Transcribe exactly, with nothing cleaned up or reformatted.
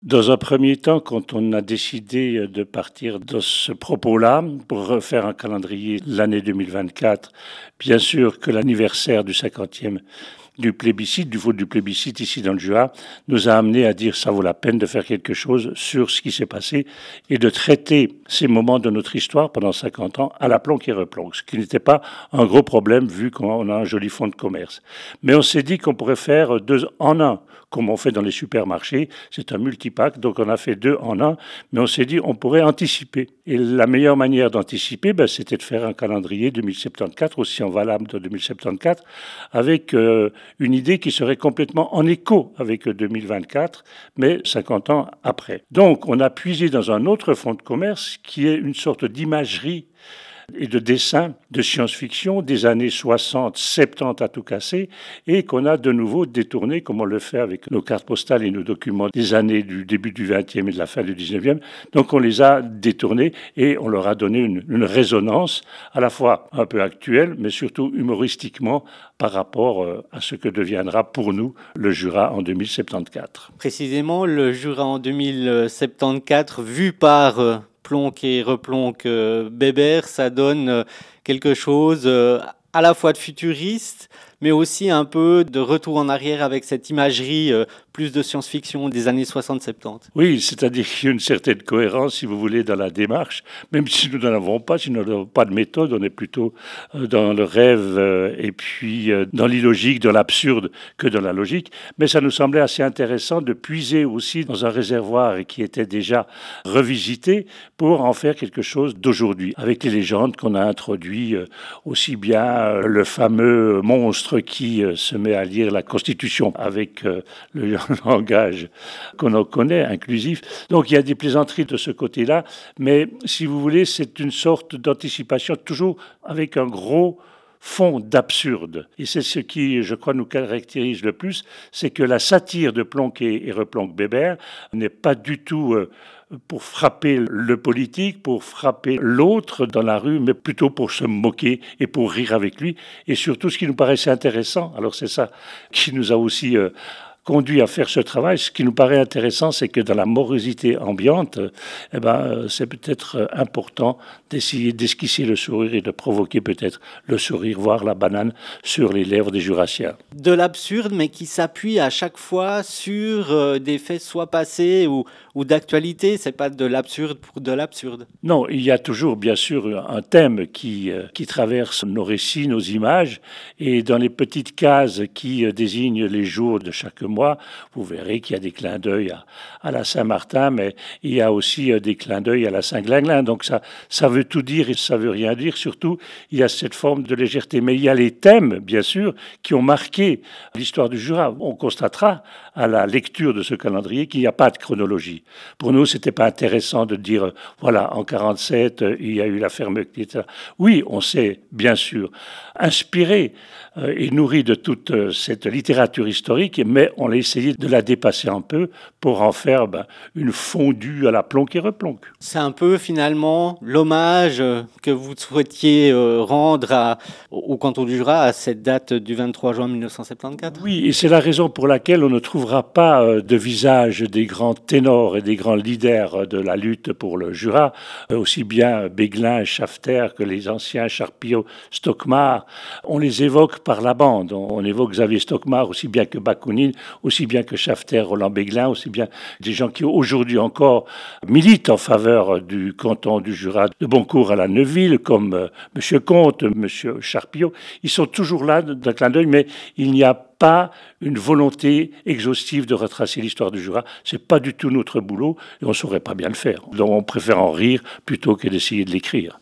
Dans un premier temps, quand on a décidé de partir de ce propos-là, pour refaire un calendrier l'année deux mille vingt-quatre, bien sûr que l'anniversaire du cinquantième du plébiscite, du vote du plébiscite ici dans le Jura, nous a amené à dire ça vaut la peine de faire quelque chose sur ce qui s'est passé et de traiter ces moments de notre histoire pendant cinquante ans à la plonque et replonque, ce qui n'était pas un gros problème vu qu'on a un joli fonds de commerce. Mais on s'est dit qu'on pourrait faire deux en un, comme on fait dans les supermarchés, c'est un multipack, donc on a fait deux en un, mais on s'est dit on pourrait anticiper. Et la meilleure manière d'anticiper, ben, c'était de faire un calendrier deux mille soixante-quatorze, aussi en valable de deux mille soixante-quatorze, avec euh, une idée qui serait complètement en écho avec deux mille vingt-quatre, mais cinquante ans après. Donc on a puisé dans un autre fonds de commerce qui est une sorte d'imagerie et de dessin de science-fiction des années soixante, soixante-dix à tout casser, et qu'on a de nouveau détourné, comme on le fait avec nos cartes postales et nos documents des années du début du vingtième et de la fin du dix-neuvième. Donc on les a détournés et on leur a donné une, une résonance à la fois un peu actuelle, mais surtout humoristiquement par rapport à ce que deviendra pour nous le Jura en deux mille soixante-quatorze. Précisément, le Jura en deux mille soixante-quatorze, vu par Plonck et Replonck euh, Bébert, ça donne euh, quelque chose euh, à la fois de futuriste, mais aussi un peu de retour en arrière avec cette imagerie euh, plus de science-fiction des années soixante soixante-dix. Oui, c'est-à-dire qu'il y a une certaine cohérence, si vous voulez, dans la démarche, même si nous n'en avons pas, si nous n'avons pas de méthode, on est plutôt dans le rêve et puis dans l'illogique, dans l'absurde que dans la logique. Mais ça nous semblait assez intéressant de puiser aussi dans un réservoir qui était déjà revisité pour en faire quelque chose d'aujourd'hui, avec les légendes qu'on a introduites, aussi bien le fameux monstre qui se met à lire la Constitution avec le langage qu'on en connaît, inclusif. Donc il y a des plaisanteries de ce côté-là, mais si vous voulez, c'est une sorte d'anticipation, toujours avec un gros fond d'absurde. Et c'est ce qui, je crois, nous caractérise le plus, c'est que la satire de Plonck et Replonck Bébert n'est pas du tout euh, pour frapper le politique, pour frapper l'autre dans la rue, mais plutôt pour se moquer et pour rire avec lui. Et surtout, ce qui nous paraissait intéressant, alors c'est ça qui nous a aussi euh, conduit à faire ce travail. Ce qui nous paraît intéressant, c'est que dans la morosité ambiante, eh ben, c'est peut-être important d'essayer d'esquisser le sourire et de provoquer peut-être le sourire, voire la banane sur les lèvres des Jurassiens. De l'absurde, mais qui s'appuie à chaque fois sur euh, des faits soit passés ou, ou d'actualité. C'est pas de l'absurde pour de l'absurde. Non, il y a toujours bien sûr un thème qui, euh, qui traverse nos récits, nos images, et dans les petites cases qui euh, désignent les jours de chaque mois, vous verrez qu'il y a des clins d'œil à, à la Saint-Martin, mais il y a aussi des clins d'œil à la Saint-Glinglin. Donc ça, ça veut tout dire et ça veut rien dire. Surtout, il y a cette forme de légèreté. Mais il y a les thèmes, bien sûr, qui ont marqué l'histoire du Jura. On constatera à la lecture de ce calendrier qu'il n'y a pas de chronologie. Pour nous, c'était pas intéressant de dire, voilà, en quarante-sept, il y a eu la fermeture, et cetera. Oui, on s'est, bien sûr, inspiré euh, et nourri de toute euh, cette littérature historique, mais on a essayé de la dépasser un peu pour en faire ben, une fondue à la Plonck et Replonck. C'est un peu finalement l'hommage que vous souhaitiez euh, rendre à, au canton du Jura à cette date du vingt-trois juin mille neuf cent soixante-quatorze. Oui, et c'est la raison pour laquelle on ne trouvera pas euh, de visage des grands ténors et des grands leaders de la lutte pour le Jura, euh, aussi bien Béglin, Schafter que les anciens Charpiot, Stockmar. On les évoque par la bande. On, on évoque Xavier Stockmar aussi bien que Bakounine, aussi bien que Schafter, Roland Béglin, aussi bien des gens qui aujourd'hui encore militent en faveur du canton du Jura de Boncourt à la Neuville, comme euh, M. Comte, M. Charpiot. Ils sont toujours là d'un clin d'œil, mais il n'y a pas une volonté exhaustive de retracer l'histoire du Jura. C'est pas du tout notre boulot et on saurait pas bien le faire. Donc on préfère en rire plutôt que d'essayer de l'écrire.